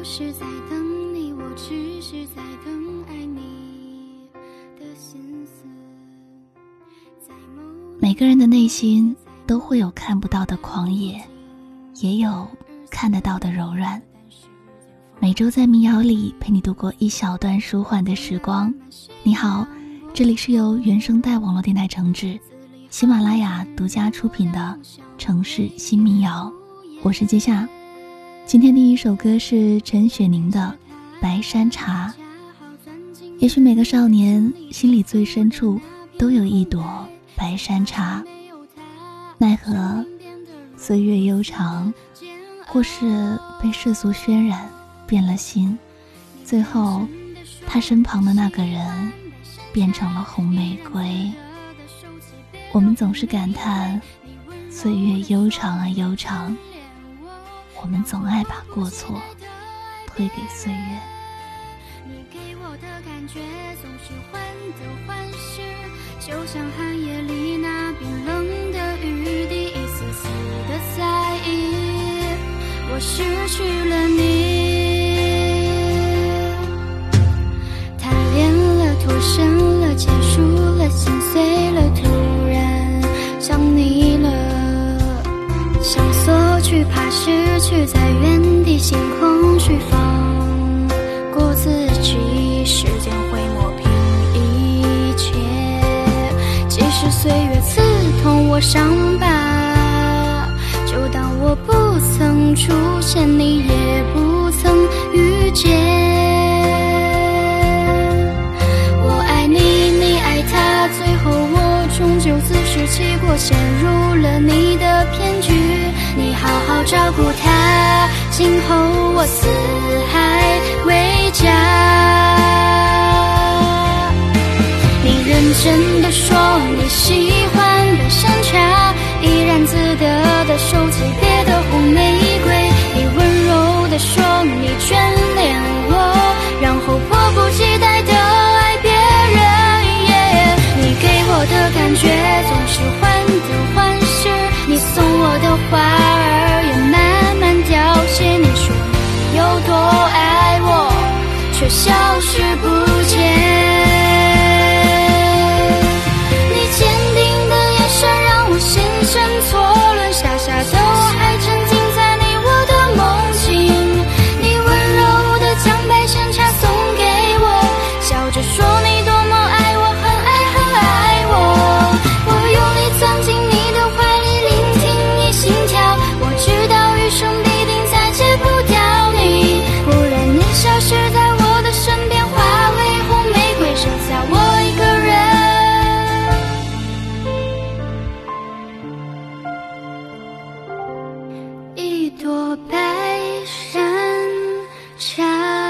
是在等你，我只是在等爱你的心思。 每个人的内心都会有看不到的狂野，也有看得到的柔软。每周在民谣里陪你度过一小段舒缓的时光。你好，这里是由原声带网络电台承制，喜马拉雅独家出品的城市新民谣，我是接夏。今天第一首歌是陈雪凝的《白山茶》。也许每个少年心里最深处都有一朵白山茶，奈何岁月悠长，或是被世俗渲染变了心，最后他身旁的那个人变成了红玫瑰。我们总是感叹岁月悠长啊悠长，我们总爱把过错推给岁月。 你给我的感觉总是患得患失，就像寒夜里那冰冷的雨滴，一丝丝的在意我失去了你。贪恋了，脱身了，结束了，心碎了，突然想你了，想索取，怕失去，在原地心空去放过自己，时间会磨平一切，即使岁月刺痛我伤疤，就当我不曾出现，你也不曾遇见。我爱你，你爱他，最后我终究自食其果，陷入了你的骗局。你好好照顾他，今后我四海为家。你认真地说你喜欢白山茶，怡然自得地收起别的红玫瑰。你温柔地说你眷恋我，然后迫不及待地爱别人。你给我的感觉总是患得患失，你送我的花儿也慢慢凋谢。你说你有多爱我，却消失不见。你坚定的眼神让我心生错乱，傻傻的我还沉浸在你我的梦境。你温柔的将白山茶送给我，笑着说你多么爱我，很爱很爱我。我用力钻进你的怀里，聆听你心跳，我知道余生必定再见不掉你，忽然你消失在我的身边，化为红玫瑰，剩下我一个人。一朵白山茶。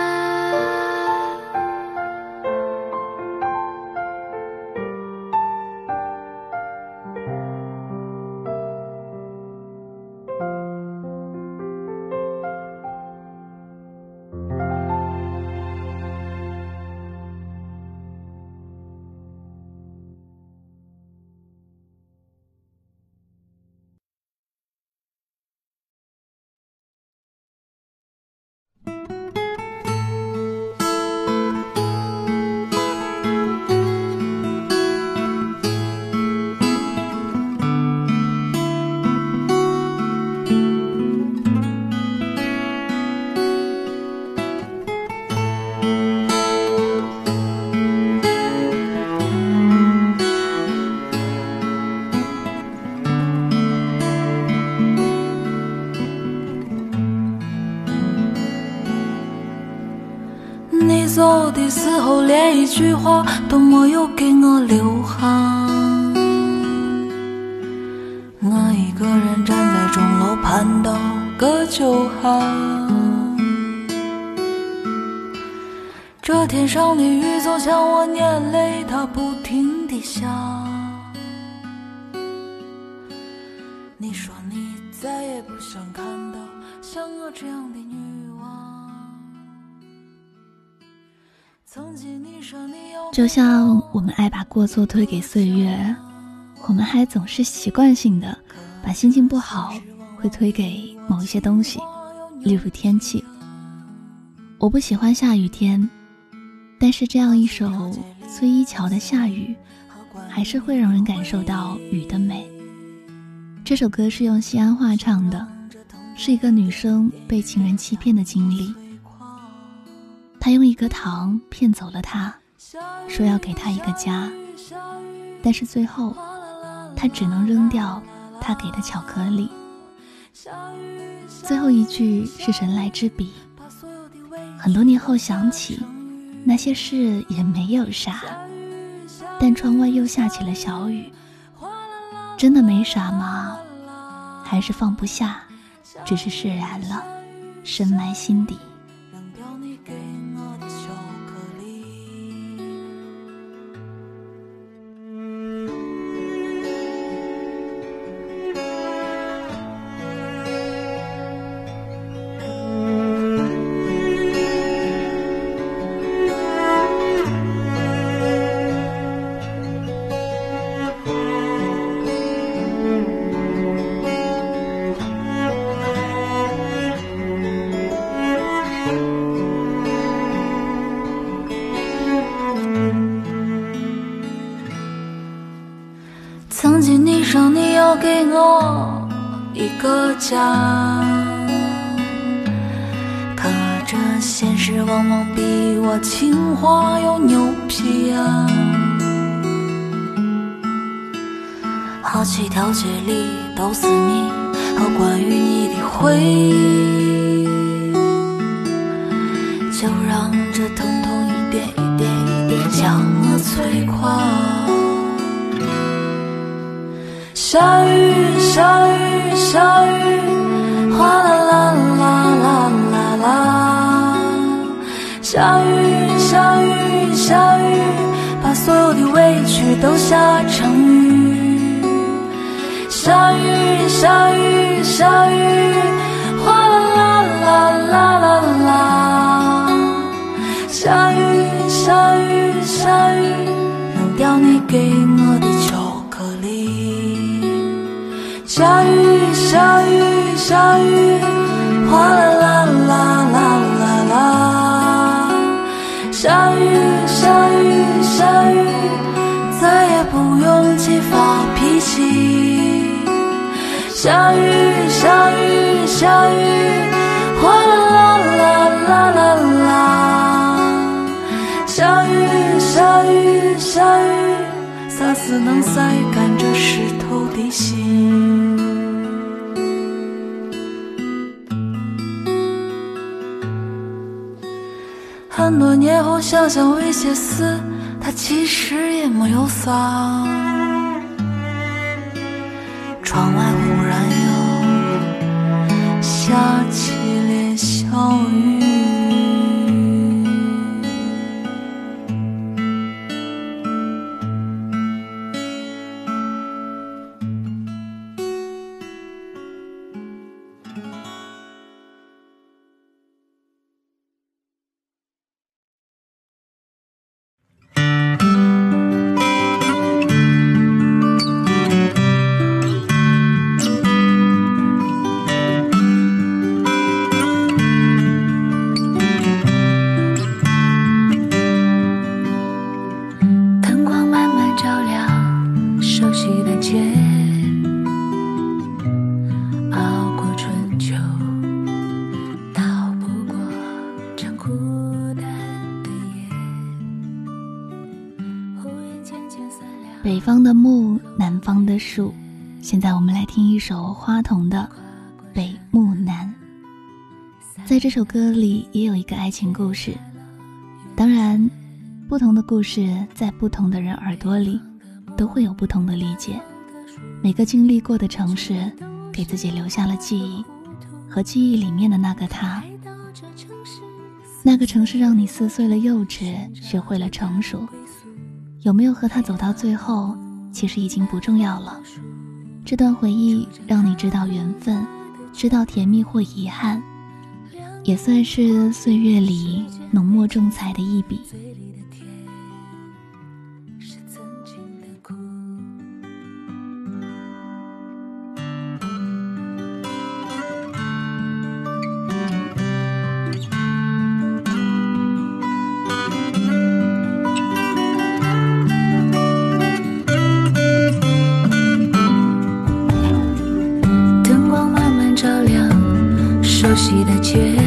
你走的时候连一句话都没有给我留下，我一个人站在钟楼盼到个秋寒。这天上的雨总像我眼泪，它不停地下。你说你再也不想看到像我这样的女王。 就像我们爱把过错推给岁月，我们还总是习惯性的把心情不好会推给某一些东西，例如天气。 我不喜欢下雨天，但是这样一首崔一乔的《下雨》还是会让人感受到雨的美。这首歌是用西安话唱的，是一个女生被情人欺骗的经历。她用一颗糖骗走了他，说要给他一个家，但是最后她只能扔掉他给的巧克力。最后一句是神来之笔，很多年后想起那些事也没有啥，但窗外又下起了小雨。真的没啥吗？还是放不下，只是释然了，深埋心底。 扔掉你给我的巧克力。曾经你说你要给我一个家，可这现实往往比我情话又牛皮啊。好几条街里都是你和关于你的回忆，就让这疼痛一点一点一点将我摧垮。下雨下雨下雨，哗啦啦啦啦啦啦。下雨下雨下雨，把所有的委屈都下成雨。下雨下雨下雨，哗啦啦啦啦啦啦。下雨下雨下雨，扔掉你给我的巧克力。下雨下雨下雨，哗啦啦啦啦啦啦。下雨下雨下雨，再也不用起发脾气。下雨下雨下雨，哗啦啦啦啦啦啦。下雨下雨下雨，啥时能晒干这湿透的心？很多年后想想有一些事，它其实也没有啥。窗外忽然又下起了小雨。 北方的木，南方的树。现在我们来听一首花童的《北木南》。在这首歌里也有一个爱情故事，当然不同的故事在不同的人耳朵里都会有不同的理解。每个经历过的城市给自己留下了记忆，和记忆里面的那个他。那个城市让你撕碎了幼稚，学会了成熟。有没有和他走到最后，其实已经不重要了。这段回忆让你知道缘分，知道甜蜜或遗憾，也算是岁月里浓墨重彩的一笔。 悉的街，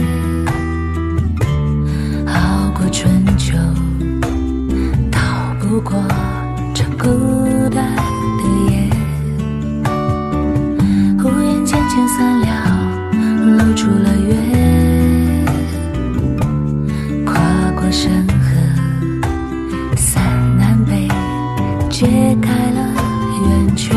熬过春秋，逃不过这孤单的夜。屋檐渐渐散了，露出了月，跨过山河，伞南北，揭开了圆圈。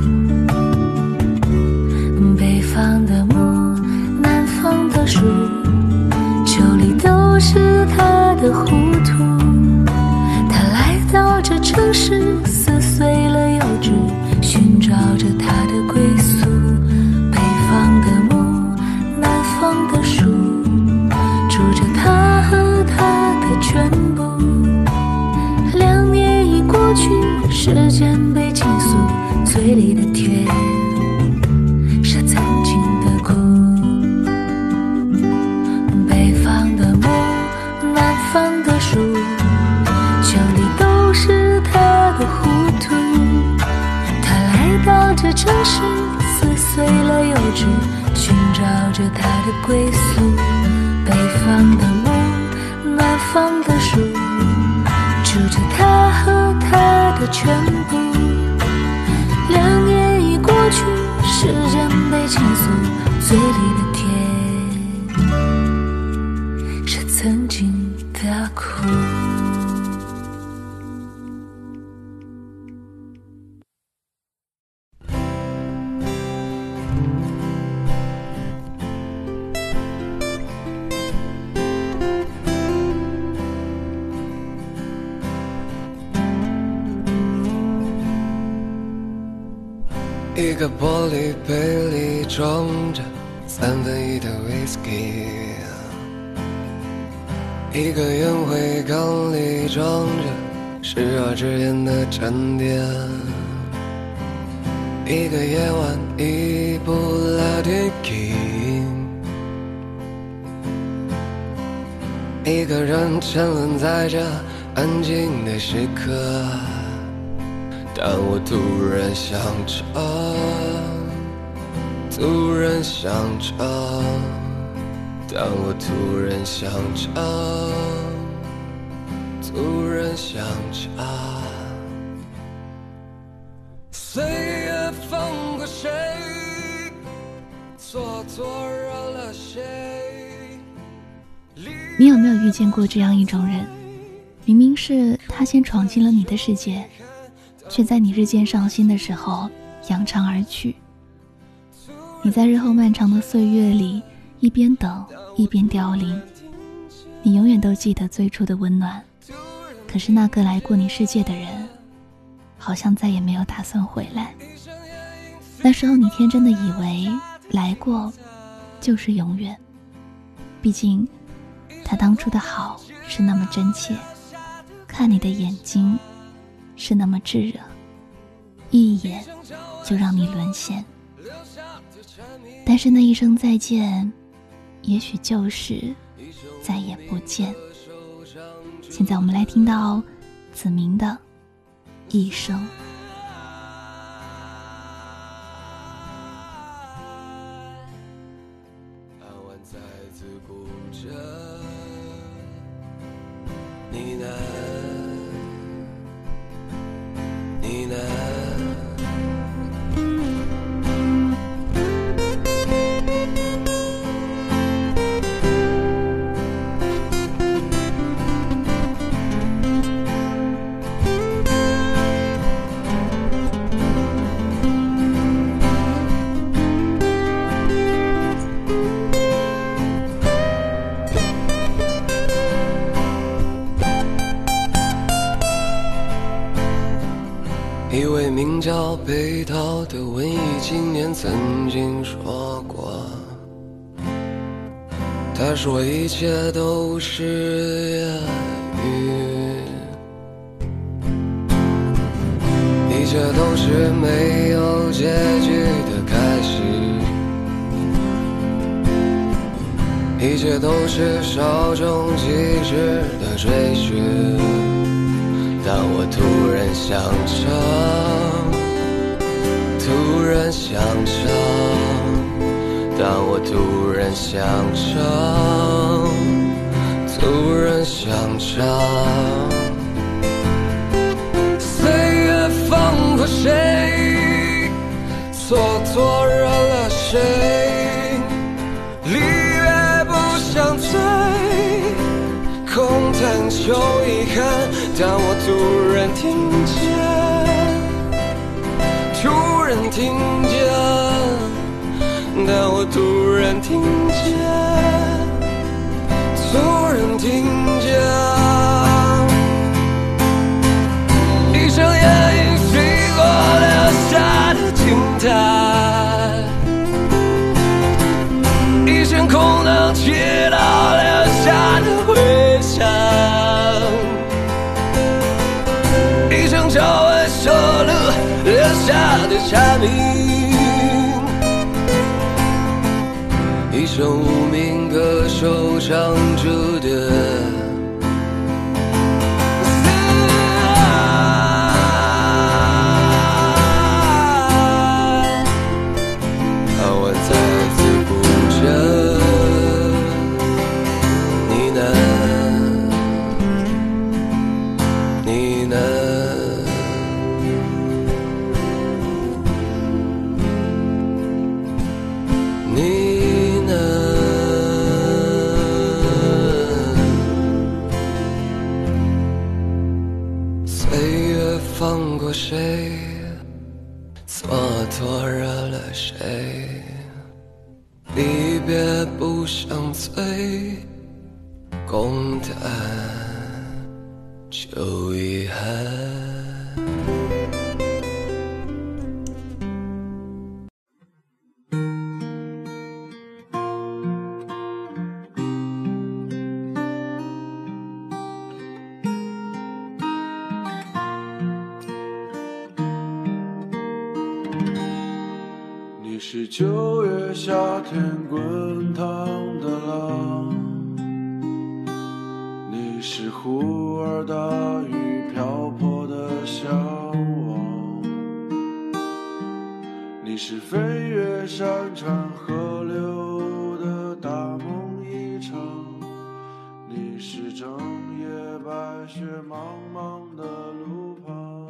北方的木，南方的树，秋里都是他的糊涂。他来到这城市，撕碎了幼稚，寻找着他的归宿。北方的木，南方的树，住着他和他的全部。2年已过去，时间被倾诉，嘴里的甜是曾经的苦。北方的木，南方的树，秋里都是他的糊涂。他来到这城市，撕碎了幼稚，寻找着他的归宿。北方的木，南方的树，住着他和他的全部。2年已过去，时间被倾诉，嘴里的甜是曾经的苦。 一个玻璃杯里装着1/3的 whisky， 一个烟灰缸里装着时而之间的沉淀，一个夜晚一部老电影，一个人沉沦在这安静的时刻。但我突然想着，突然想着，但我突然想着，突然想着，岁月放过谁，错错饶了谁。 你有没有遇见过这样一种人，明明是他先闯进了你的世界，却在你日渐伤心的时候扬长而去。你在日后漫长的岁月里一边等一边凋零，你永远都记得最初的温暖，可是那个来过你世界的人好像再也没有打算回来。那时候你天真的以为来过就是永远，毕竟他当初的好是那么真切，看你的眼睛是那么炙热，一眼就让你沦陷。但是那一声再见，也许就是再也不见。现在我们来听到子明的一生。 安晚再次顾着你呢，你呢？一位名叫北岛的文艺青年曾经说过，他说一切都是业余，一切都是没有结局的开始，一切都是稍纵即逝的追寻。但我突然想着，突然想着， 但我突然想唱，突然想唱。岁月放过谁，蹉跎惹了谁，离别不想醉，空谈就遗憾。但我突然听见，但我突然听见，突然听见，一声烟雨飞过留下的惊叹，一声空荡祈祷留下的回响，一声朝外收录留下的蝉鸣，一首无名歌手唱出的我再次不着你呢，你呢，你呢？岁月放过谁，蹉跎惹了谁，离别不想醉，空谈就遗憾。 你是9月夏天滚烫的浪，你是忽而大雨瓢泼的向往，你是飞越山川河流的大梦一场，你是整夜白雪茫茫的路旁，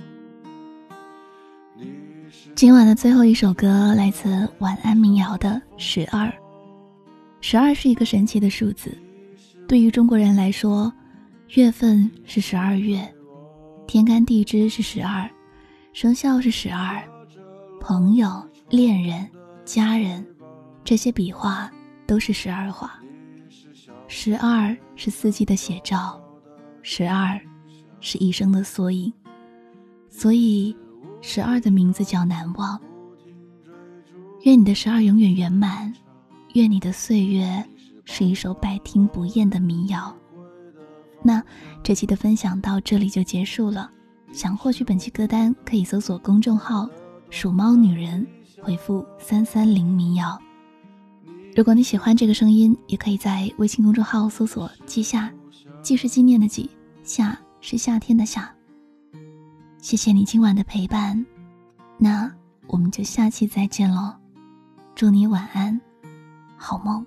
今晚的最后一首歌来自晚安民谣的12。12是一个神奇的数字，对于中国人来说，月份是12月，天干地支是12，生肖是12，朋友、恋人、家人，这些笔画都是12画。12是四季的写照，12是一生的缩影，所以12的名字叫难忘。愿你的12永远圆满，愿你的岁月是一首百听不厌的民谣。那这期的分享到这里就结束了，想获取本期歌单可以搜索公众号属猫女人，回复330民谣。如果你喜欢这个声音，也可以在微信公众号搜索季夏，季是纪念的季，夏是夏天的夏。谢谢你今晚的陪伴，那我们就下期再见咯，祝你晚安，好梦。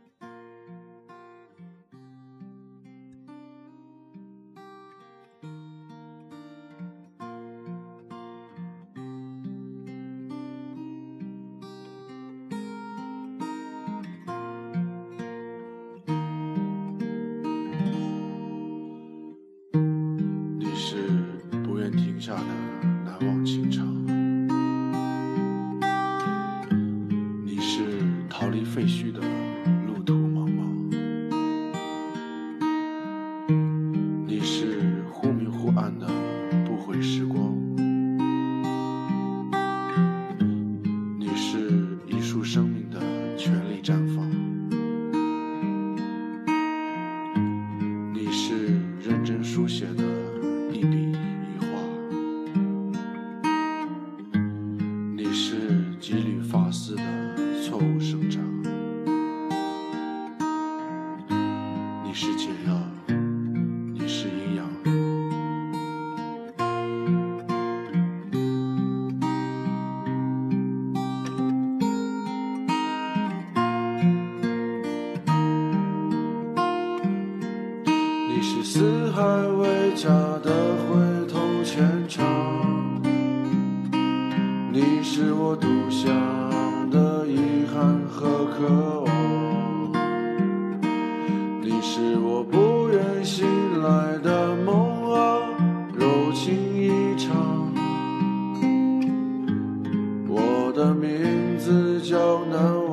你是不愿停下的难忘情长，你是逃离废墟的路途茫茫，你是忽明忽暗的不悔时光，你是一束生命的全力绽放，你是认真书写的一笔一画，你是几缕发丝的错误生长，你是解药，你是营养。 你是四海为家的回头牵肠，你是我独享的遗憾和渴望，你是我不愿醒来的梦啊，柔情一场。我的名字叫难忘。